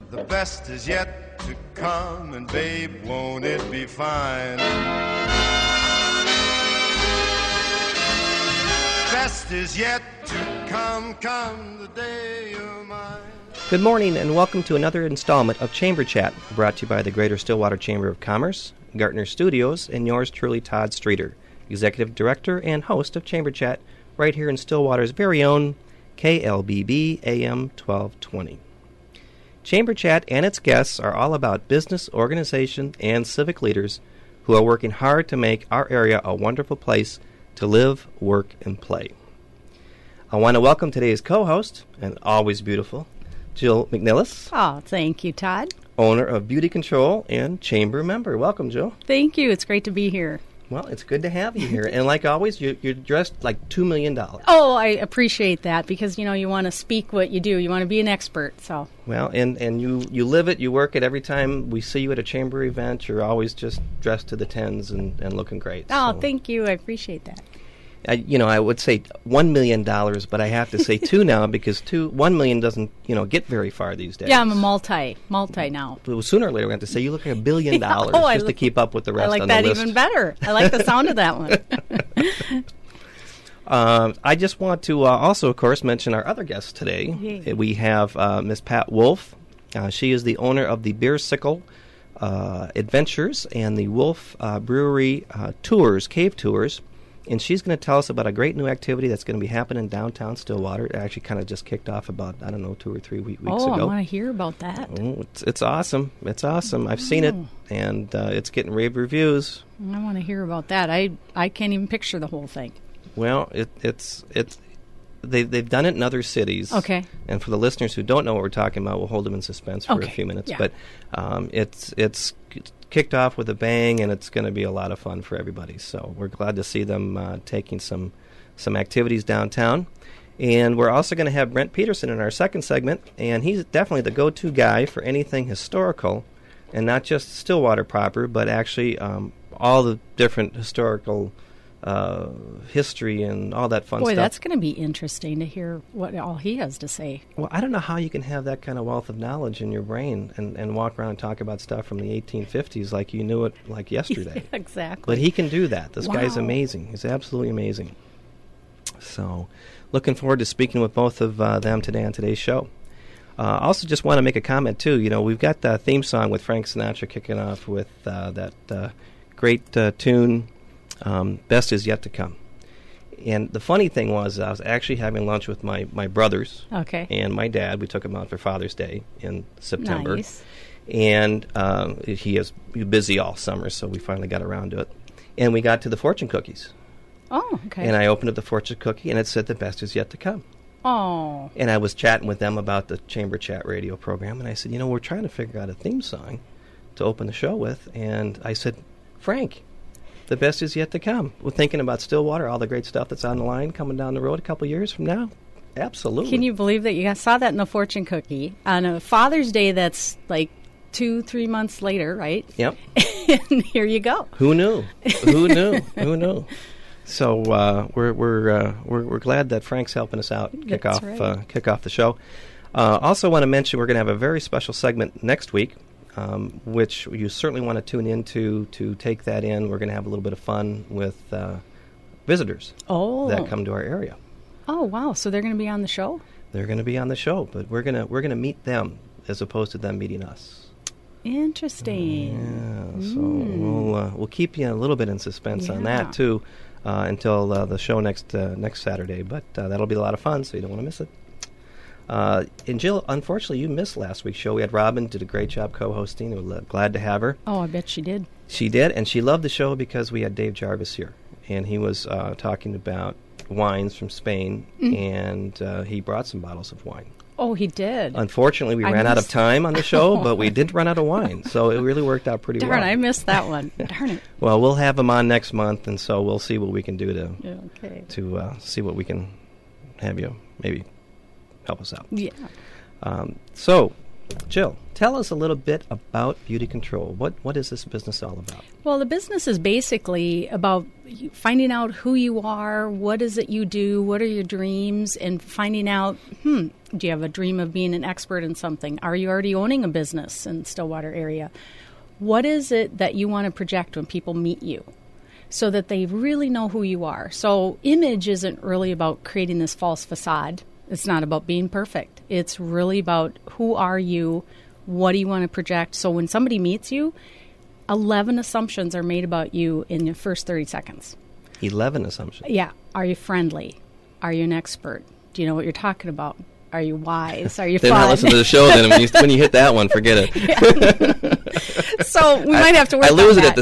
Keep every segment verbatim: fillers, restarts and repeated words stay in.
The best is yet to come, and babe, won't it be fine? Best is yet to come, come the day you're mine. Good morning and welcome to another installment of Chamber Chat, brought to you by the Greater Stillwater Chamber of Commerce, Gartner Studios, and yours truly, Todd Streeter, Executive Director and host of Chamber Chat, right here in Stillwater's very own K L B B A M twelve twenty. Chamber Chat and its guests are all about business, organization, and civic leaders who are working hard to make our area a wonderful place to live, work, and play. I want to welcome today's co-host, and always beautiful, Jill McNillis. Oh, thank you, Todd. Owner of Beauty Control and Chamber member. Welcome, Jill. Thank you. It's great to be here. Well, it's good to have you here. And like always, you, you're dressed like two million dollars. Oh, I appreciate that because, you know, you want to speak what you do. You want to be an expert. So. Well, and, and you, you live it, you work it. Every time we see you at a Chamber event, you're always just dressed to the tens and, and looking great. Oh, so. Thank you. I appreciate that. I, you know, I would say one million dollars, but I have to say two now because two, one million doesn't, you know, get very far these days. Yeah, I'm a multi, multi now. Well, sooner or later we have to say you look like a billion dollars oh, just li- to keep up with the rest I like on that the list. even better. I like the sound of that one. um, I just want to uh, also, of course, mention our other guests today. Yay. We have uh, Miss Pat Wolf. Uh, she is the owner of the Beer Sickle uh, Adventures and the Wolf uh, Brewery uh, Tours, Cave Tours. And she's going to tell us about a great new activity that's going to be happening downtown Stillwater. It actually kind of just kicked off about, I don't know, two or three week, weeks oh, ago. I want to hear about that. Oh, it's, it's awesome. It's awesome. I've seen it, and uh, it's getting rave reviews. I want to hear about that. I, I can't even picture the whole thing. Well, it, it's it's they they've done it in other cities. Okay. And for the listeners who don't know what we're talking about, we'll hold them in suspense for okay. a few minutes. Yeah. But um, it's it's kicked off with a bang, and it's going to be a lot of fun for everybody. So we're glad to see them uh, taking some some activities downtown. And we're also going to have Brent Peterson in our second segment, and he's definitely the go-to guy for anything historical, and not just Stillwater proper, but actually um, all the different historical uh, history and all that fun Boy, stuff. that's going to be interesting to hear what all he has to say. Well, I don't know how you can have that kind of wealth of knowledge in your brain and, and walk around and talk about stuff from the eighteen fifties like you knew it like yesterday. Exactly. But he can do that. This wow. guy's amazing. He's absolutely amazing. So, looking forward to speaking with both of uh, them today on today's show. Uh, also, just want to make a comment, too. You know, we've got the theme song with Frank Sinatra kicking off with uh, that uh, great uh, tune, um, Best Is Yet to Come. And the funny thing was, I was actually having lunch with my, my brothers okay. and my dad. We took him out for Father's Day in September. Nice. And um, he is busy all summer, so we finally got around to it. And we got to the fortune cookies. Oh, okay. And I opened up the fortune cookie, and it said the best is yet to come. Oh. And I was chatting with them about the Chamber Chat radio program, and I said, you know, we're trying to figure out a theme song to open the show with. And I said, Frank, the best is yet to come. We're thinking about Stillwater, all the great stuff that's on the line coming down the road a couple years from now. Absolutely. Can you believe that you guys saw that in the fortune cookie on a Father's Day that's like two, three months later, right? Yep. And here you go. Who knew? Who knew? Who knew? So uh, we're we're, uh, we're we're glad that Frank's helping us out kick That's off right. uh, kick off the show. Uh, also, want to mention we're going to have a very special segment next week, um, which you certainly want to tune into to take that in. We're going to have a little bit of fun with uh, visitors Oh. that come to our area. Oh, wow. So they're going to be on the show? They're going to be on the show, but we're gonna we're gonna meet them as opposed to them meeting us. Interesting. Yeah, so Mm. we'll uh, we'll keep you a little bit in suspense on Yeah. that too. Uh, until uh, the show next uh, next Saturday, but uh, that'll be a lot of fun, so you don't want to miss it. Uh, and Jill, unfortunately, you missed last week's show. We had Robin, did a great job co-hosting. We're l- glad to have her. Oh, I bet she did. She did, and she loved the show because we had Dave Jarvis here, and he was uh, talking about wines from Spain, Mm. and uh, he brought some bottles of wine. Oh, he did. Unfortunately, we I ran out of missed- time on the show, but we didn't run out of wine, so it really worked out pretty Darn, well. I missed that one. Darn it. Well, we'll have him on next month, and so we'll see what we can do to Yeah, okay. to uh, see what we can have you maybe help us out. Yeah. Um, so, Jill, tell us a little bit about Beauty Control. What What is this business all about? Well, the business is basically about you- finding out who you are, what is it you do, what are your dreams, and finding out, hmm, do you have a dream of being an expert in something? Are you already owning a business in the Stillwater area? What is it that you want to project when people meet you so that they really know who you are? So image isn't really about creating this false facade. It's not about being perfect. It's really about who are you, what do you want to project? So when somebody meets you, eleven assumptions are made about you in the first thirty seconds. eleven assumptions. Yeah. Are you friendly? Are you an expert? Do you know what you're talking about? Are you wise? Are you They're fun? not listening to the show then. When you, when you hit that one, forget it. So we might have to work I lose on it at that.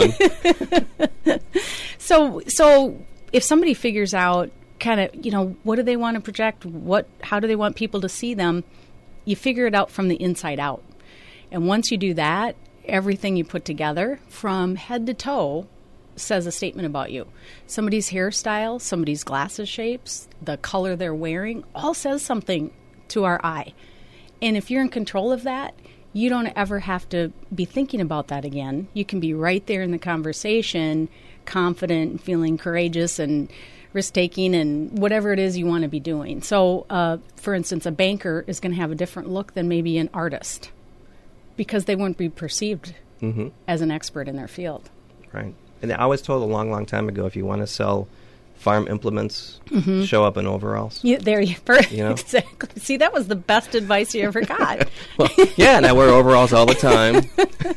the third one. So, so if somebody figures out kind of, you know, what do they want to project? What, how do they want people to see them? You figure it out from the inside out. And once you do that, everything you put together from head to toe says a statement about you. Somebody's hairstyle, somebody's glasses shapes, the color they're wearing, all says something to our eye. And if you're in control of that, you don't ever have to be thinking about that again. You can be right there in the conversation, confident and feeling courageous and risk-taking and whatever it is you want to be doing. So, uh, for instance, a banker is going to have a different look than maybe an artist because they won't be perceived Mm-hmm. as an expert in their field. Right. And I was told a long, long time ago, if you want to sell farm implements, Mm-hmm. show up in overalls. You, there you, You know? exactly. See, that was the best advice you ever got Well, yeah, and I wear overalls all the time.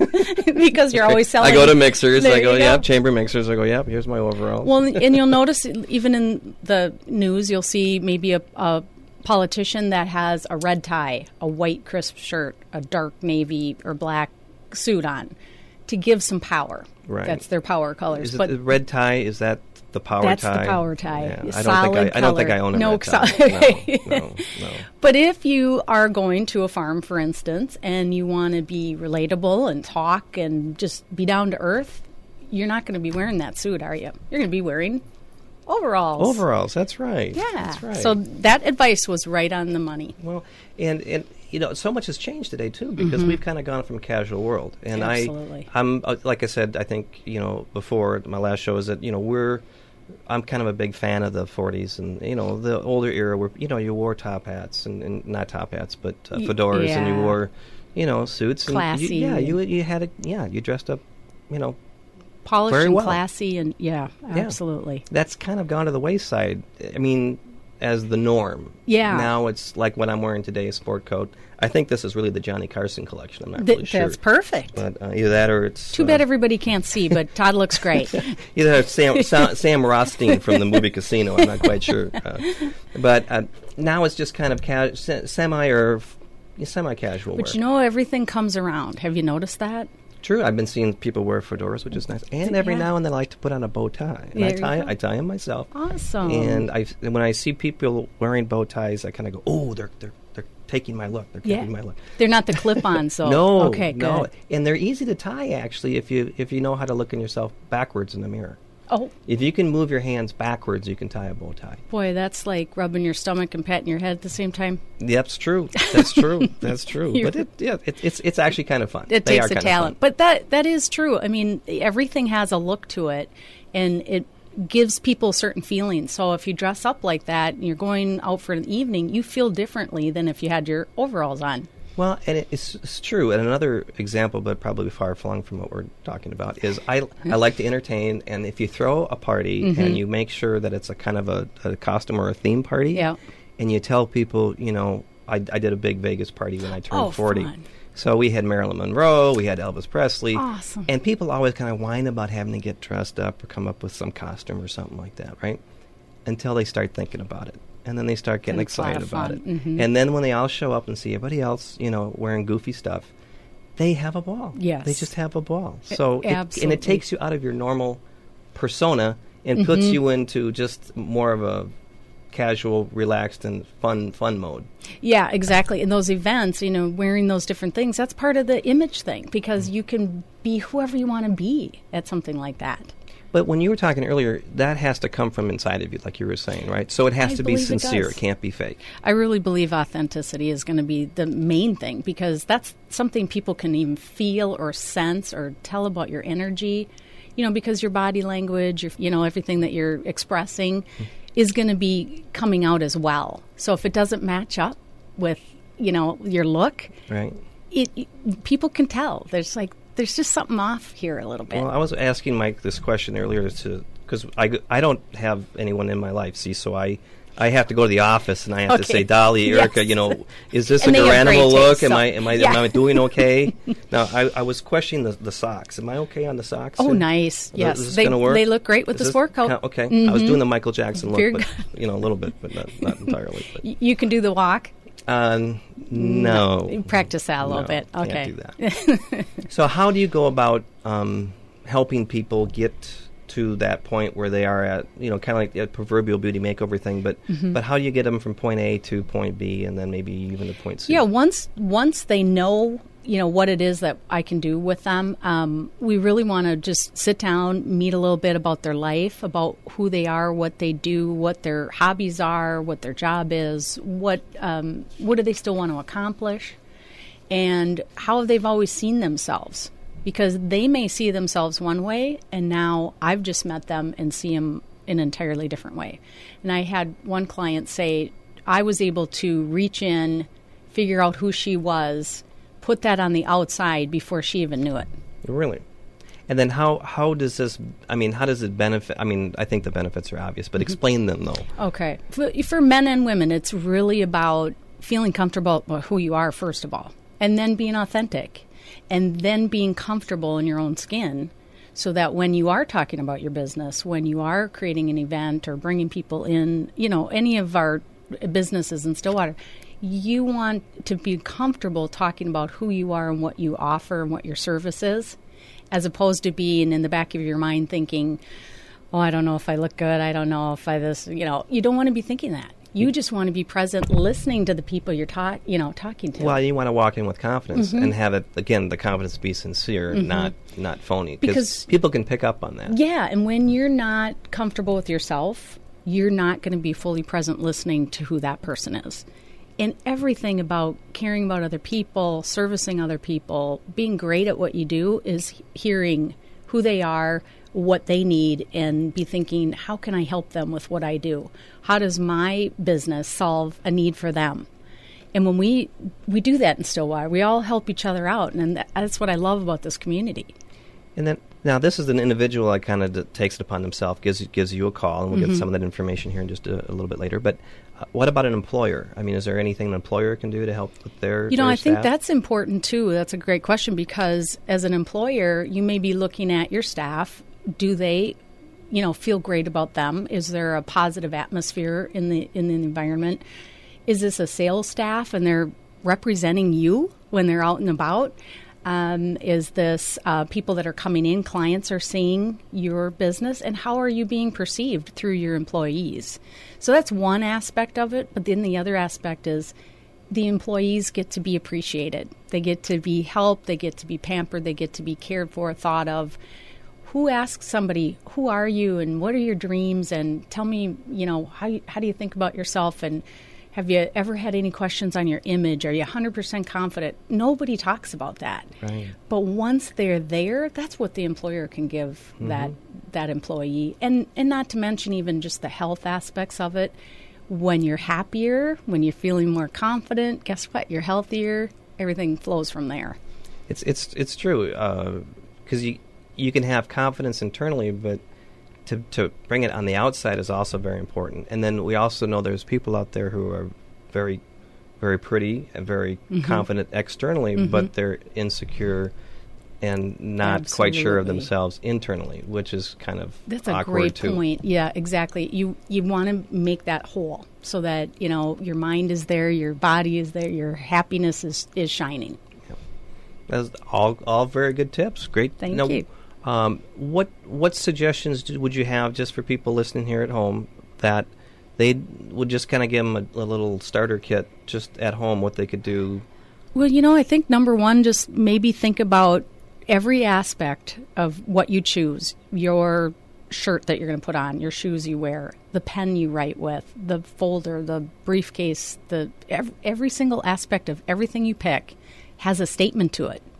because you're always selling. I go to mixers. There I go, you go. yep, chamber mixers. I go, yep, here's my overalls. Well, and you'll notice even in the news, you'll see maybe a, a politician that has a red tie, a white crisp shirt, a dark navy or black suit on to give some power. Right. That's their power colors. is it but the red tie? Is that the power that's tie? the power tie. Yeah, A I don't solid think I, I don't think color. I own a No, red tie. solid- No, no, no. But if you are going to a farm, for instance, and you want to be relatable and talk and just be down to earth, you're not going to be wearing that suit, are you? You're going to be wearing overalls. Overalls. That's right. Yeah. That's right. So that advice was right on the money. Well, and and you know, so much has changed today too because we've kind of gone from casual world. And Mm-hmm. Absolutely. I, I'm uh, like I said, I think you know before my last show is that you know we're. I'm kind of a big fan of the forties and you know the older era where you know you wore top hats and, and not top hats but uh, Y- fedoras and you yeah. wore you know suits and Classy. you, yeah you you had a yeah you dressed up you know Polished Very and well. classy and yeah, absolutely. that's kind of gone to the wayside. I mean, as the norm. Yeah. Now it's like what I'm wearing today, a sport coat. I think this is really the Johnny Carson collection. I'm not Th- really sure. That's perfect. But uh, either that or it's Too uh, bad everybody can't see, but Todd looks great. either it's Sam Sam, Sam Rothstein from the movie Casino. I'm not quite sure. Uh, but uh, now it's just kind of ca- se- semi or f- semi-casual But wear. you know, everything comes around. Have you noticed that? True. I've been seeing people wear fedoras, which is nice. And every Yeah. now and then I like to put on a bow tie. And I There you tie go. I tie them myself. Awesome. And I and when I see people wearing bow ties, I kind of go, "Oh, they're they're they're taking my look. They're yeah. taking my look." They're not the clip-on, so no, okay, good. no, and they're easy to tie actually if you if you know how to look in yourself backwards in the mirror. Oh, If you can move your hands backwards, you can tie a bow tie. boy, that's like rubbing your stomach and patting your head at the same time. That's true. That's true. That's true. You're- But it, yeah, it, it's it's actually kind of fun. It They takes are a kind of talent. fun. But that that is true. I mean, everything has a look to it, and it gives people certain feelings. So if you dress up like that and you're going out for an evening, you feel differently than if you had your overalls on. Well, and it, it's, it's true. And another example, but probably far flung from what we're talking about, is I I like to entertain. And if you throw a party Mm-hmm. and you make sure that it's a kind of a, a costume or a theme party, Yeah. and you tell people, you know, I, I did a big Vegas party when I turned Oh, forty. fun. So we had Marilyn Monroe, we had Elvis Presley. Awesome. And people always kind of whine about having to get dressed up or come up with some costume or something like that, right? Until they start thinking about it. And then they start getting Then it's a lot excited of about fun. it. Mhm. And then when they all show up and see everybody else, you know, wearing goofy stuff, they have a ball. Yes. They just have a ball. So it, and absolutely. it takes you out of your normal persona and puts you into just more of a casual, relaxed, and fun fun mode. Yeah, exactly. In those events, you know, wearing those different things, that's part of the image thing because you can be whoever you want to be at something like that. But when you were talking earlier, that has to come from inside of you, like you were saying, right? So it has I to be believe it sincere. does. It can't be fake. I really believe authenticity is going to be the main thing, because that's something people can even feel or sense or tell about your energy, you know, because your body language, your, you know, everything that you're expressing is going to be coming out as well. So if it doesn't match up with, you know, your look, Right. it, it people can tell. There's like, there's just something off here a little bit. Well, I was asking Mike this question earlier to because I, g- I don't have anyone in my life, see, so I I have to go to the office and I have to Okay. say, Dolly, Erica, Yes. you know, is this And a they have Garanimals great look? taste, Am so- I am I Yeah. am I doing okay? Now I, I was questioning the, the socks. Am I okay on the socks? Oh, too? nice. Is Yes. this- is this They- gonna work? they look great with Is the this sport coat. count- Okay, I was doing the Michael Jackson look, Very but good. you know, a little bit, but not, not entirely. But. Y- you can do the walk. Uh, no. Practice that a little No, bit. can't Okay. do that. So how do you go about um, helping people get to that point where they are at, you know, kind of like the proverbial beauty makeover thing, but Mm-hmm. but how do you get them from point A to point B and then maybe even to point C? Yeah, once once they know, you know, what it is that I can do with them, um, we really want to just sit down, meet a little bit about their life, about who they are, what they do, what their hobbies are, what their job is, what um, what do they still want to accomplish, and how they've always seen themselves. Because they may see themselves one way, and now I've just met them and see them in an entirely different way. And I had one client say, I was able to reach in, figure out who she was, put that on the outside before she even knew it. Really? And then how, how does this, I mean, how does it benefit? I mean, I think the benefits are obvious, but explain them, though. Okay. For, for men and women, it's really about feeling comfortable about who you are, first of all, and then being authentic, and then being comfortable in your own skin, so that when you are talking about your business, when you are creating an event or bringing people in, you know, any of our businesses in Stillwater, you want to be comfortable talking about who you are and what you offer and what your service is, as opposed to being in the back of your mind thinking, oh, I don't know if I look good. I don't know if I this, you know, you don't want to be thinking that. You just want to be present, listening to the people you're talk, you know, talking to. Well, you want to walk in with confidence and have it, again, the confidence be sincere, not not phony. Because- people can pick up on that. Yeah, and when you're not comfortable with yourself, you're not going to be fully present listening to who that person is. And everything about caring about other people, servicing other people, being great at what you do is hearing who they are, what they need, and be thinking, how can I help them with what I do? How does my business solve a need for them? And when we we do that in Stillwater, we all help each other out, and that, that's what I love about this community. And then now this is an individual that kind of d- takes it upon himself, gives gives you a call, and we'll Mm-hmm. get some of that information here in just a, a little bit later. But uh, what about an employer? I mean, is there anything an employer can do to help with their You know, their I think staff? that's important too. That's a great question, because as an employer, you may be looking at your staff. Do they, you know, feel great about them? Is there a positive atmosphere in the in the environment? Is this a sales staff and they're representing you when they're out and about? Um, is this uh, people that are coming in, clients are seeing your business, and how are you being perceived through your employees? So that's one aspect of it, but then the other aspect is the employees get to be appreciated. They get to be helped, they get to be pampered, they get to be cared for, thought of. Who asks somebody, who are you and what are your dreams, and tell me, you know, how you, how do you think about yourself, and have you ever had any questions on your image? Are you one hundred percent confident? Nobody talks about that. Right. But once they're there, that's what the employer can give that that employee. And and not to mention even just the health aspects of it. When you're happier, when you're feeling more confident, guess what? You're healthier. Everything flows from there. It's it's it's true because you you can have confidence internally, but to to bring it on the outside is also very important. And then we also know there's people out there who are very very pretty and very Mm-hmm. confident externally, but they're insecure and not quite sure of Absolutely. themselves internally, which is kind of That's a awkward great too. point. Yeah, exactly. You you want to make that whole so that, you know, your mind is there, your body is there, your happiness is, is shining. That's all all very good tips. Great. Thank Now, you. Um, what what suggestions do, would you have just for people listening here at home that they would just kind of give them a, a little starter kit just at home, what they could do? Well, you know, I think number one, just maybe think about every aspect of what you choose. Your, you know, your business, your shirt that you're going to put on, your shoes you wear, the pen you write with, the folder, the briefcase, the every, every single aspect of everything you pick has a statement to it.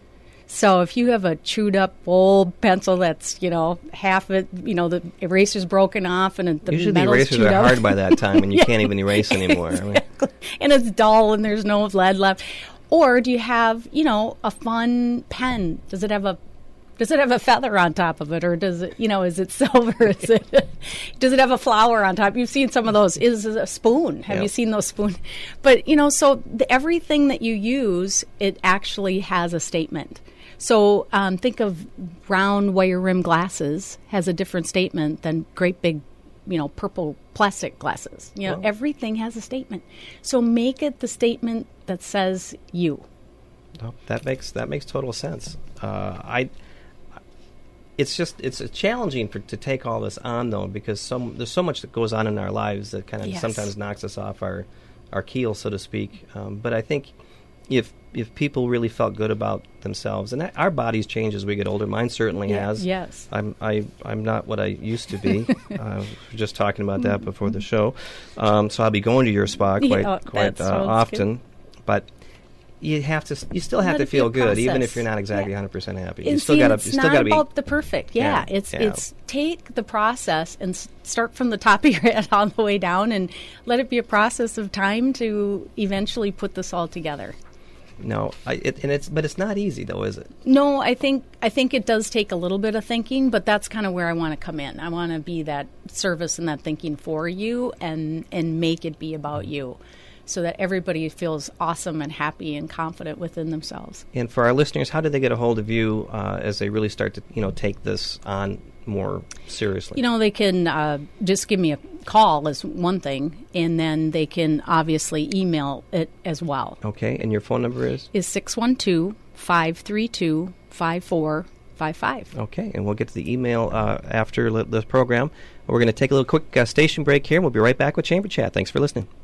So if you have a chewed up old pencil that's, you know, half it, you know, the eraser's broken off and the Usually metal's the erasers chewed are up. hard by that time and you Yeah. can't even erase anymore. I mean, Exactly. And it's dull and there's no lead left. Or do you have, you know, a fun pen? Does it have a Does it have a feather on top of it, or does it, you know, is it silver? Is it, does it have a flower on top? You've seen some of those. Is it a spoon? Have Yeah. you seen those spoons? But, you know, so the, everything that you use, it actually has a statement. So um, think of round wire rim glasses has a different statement than great big, you know, purple plastic glasses. You know, Well- everything has a statement. So make it the statement that says you. no, that makes that makes total sense. Uh, I. It's just it's challenging for, to take all this on though, because some there's so much that goes on in our lives that kind of Yes. sometimes knocks us off our our keel, so to speak. Um, but I think if if people really felt good about themselves, and that, our bodies change as we get older. Mine certainly Yeah, has. yes. I'm I I'm not what I used to be. uh, we were just talking about that before the show. Um, so I'll be going to your spa quite Yeah, quite that uh, sounds often, but. You have to. You still have Let to it be a feel good, even if process. you're not exactly Yeah. one hundred percent happy. You And still see, gotta. it's You still not gotta be. about the perfect. Yeah, Yeah, it's yeah. it's take the process and s- start from the top of your head all the way down, and let it be a process of time to eventually put this all together. No, I, it, and it's but it's not easy though, is it? No, I think I think it does take a little bit of thinking, but that's kind of where I want to come in. I want to be that service and that thinking for you, and and make it be about you, so that everybody feels awesome and happy and confident within themselves. And for our listeners, how do they get a hold of you uh, as they really start to you know take this on more seriously? You know, they can uh, just give me a call is one thing, and then they can obviously email it as well. Okay, and your phone number is? Is six one two, five three two, five four five five. Okay, and we'll get to the email uh, after li- the program. We're going to take a little quick uh, station break here, and we'll be right back with Chamber Chat. Thanks for listening.